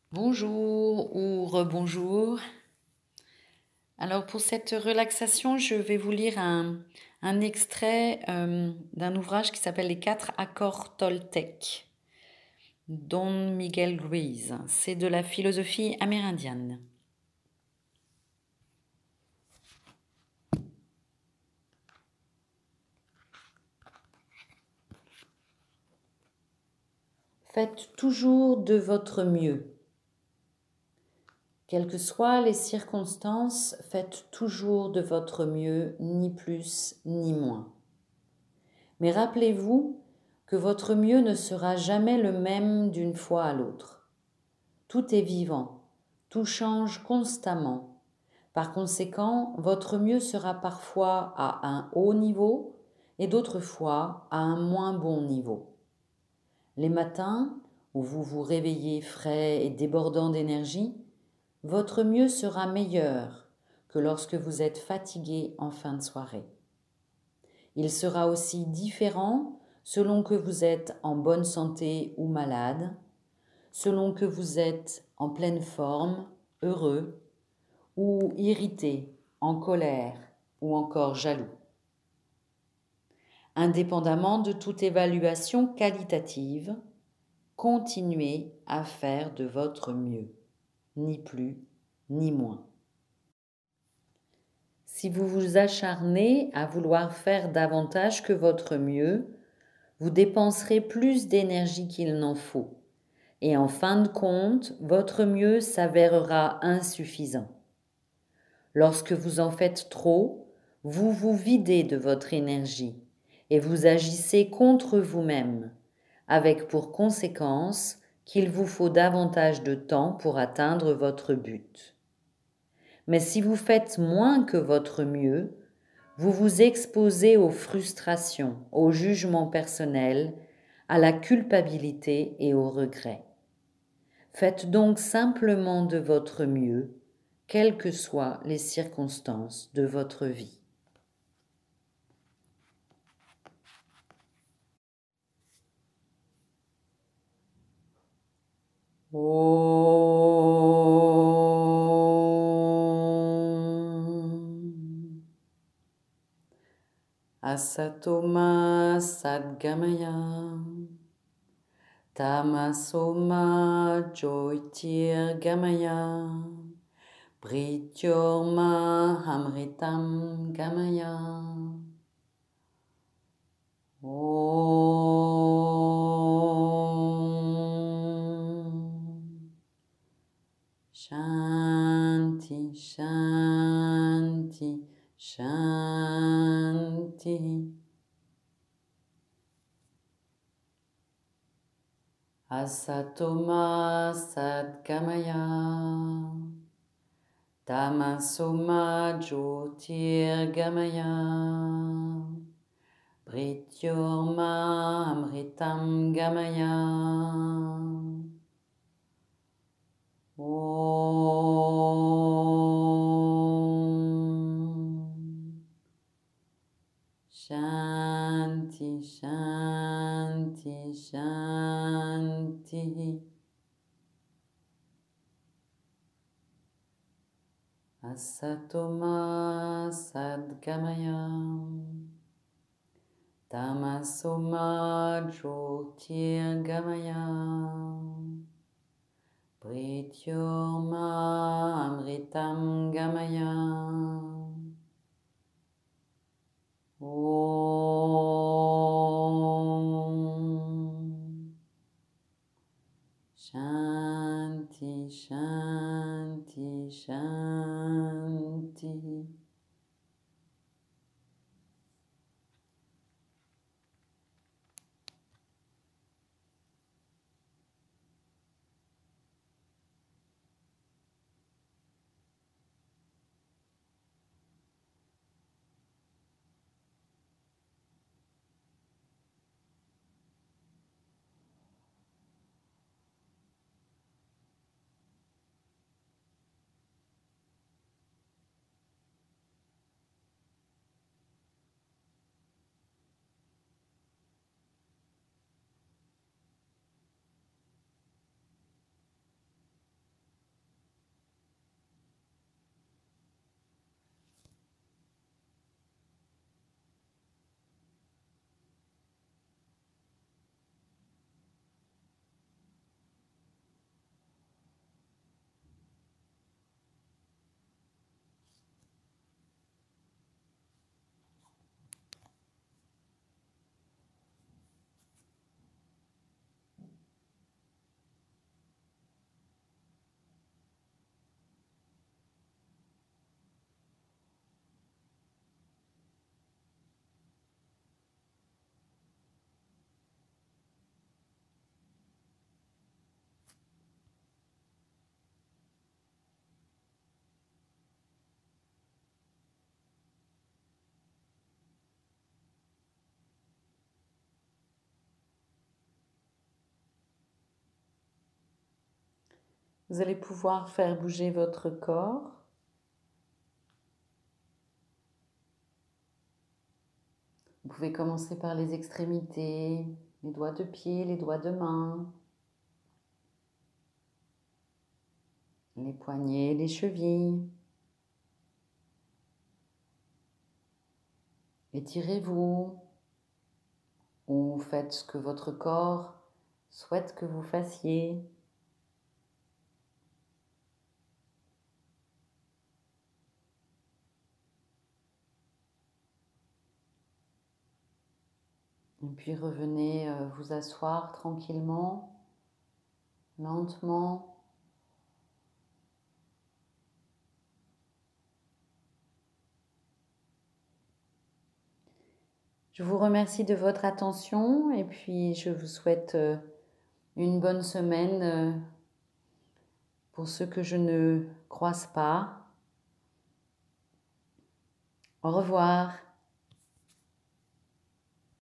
Bonjour ou rebonjour. Alors pour cette relaxation, je vais vous lire un extrait d'un ouvrage qui s'appelle Les quatre accords Toltec, Don Miguel Ruiz. C'est de la philosophie amérindienne. Faites toujours de votre mieux. Quelles que soient les circonstances, faites toujours de votre mieux, ni plus ni moins. Mais rappelez-vous que votre mieux ne sera jamais le même d'une fois à l'autre. Tout est vivant, tout change constamment. Par conséquent, votre mieux sera parfois à un haut niveau et d'autres fois à un moins bon niveau. Les matins, où vous vous réveillez frais et débordant d'énergie, votre mieux sera meilleur que lorsque vous êtes fatigué en fin de soirée. Il sera aussi différent selon que vous êtes en bonne santé ou malade, selon que vous êtes en pleine forme, heureux, ou irrité, en colère, ou encore jaloux. Indépendamment de toute évaluation qualitative, continuez à faire de votre mieux, ni plus ni moins. Si vous vous acharnez à vouloir faire davantage que votre mieux, vous dépenserez plus d'énergie qu'il n'en faut. Et en fin de compte, votre mieux s'avérera insuffisant. Lorsque vous en faites trop, vous vous videz de votre énergie et vous agissez contre vous-même, avec pour conséquence qu'il vous faut davantage de temps pour atteindre votre but. Mais si vous faites moins que votre mieux, vous vous exposez aux frustrations, au jugement personnel, à la culpabilité et au regret. Faites donc simplement de votre mieux, quelles que soient les circonstances de votre vie. Om. Asatoma Sadgamaya Tamasoma Jyotirgamaya Prityorma Amritam Gamaya. Om. Shanti, Shanti, Shanti. Asatoma Sadgamaya Tamasoma Jyotirgamaya Prityorma Amritam Gamaya. Om. Shanti, Shanti, Shanti. Asatoma Sadgamaya Tamasoma Jyotirgamaya Prityorma Amritam Gamaya. Om. Shanti, Shanti, Shanti. Vous allez pouvoir faire bouger votre corps. Vous pouvez commencer par les extrémités, les doigts de pied, les doigts de main, les poignets, les chevilles. Étirez-vous ou faites ce que votre corps souhaite que vous fassiez. Et puis revenez vous asseoir tranquillement, lentement. Je vous remercie de votre attention et puis je vous souhaite une bonne semaine pour ceux que je ne croise pas. Au revoir.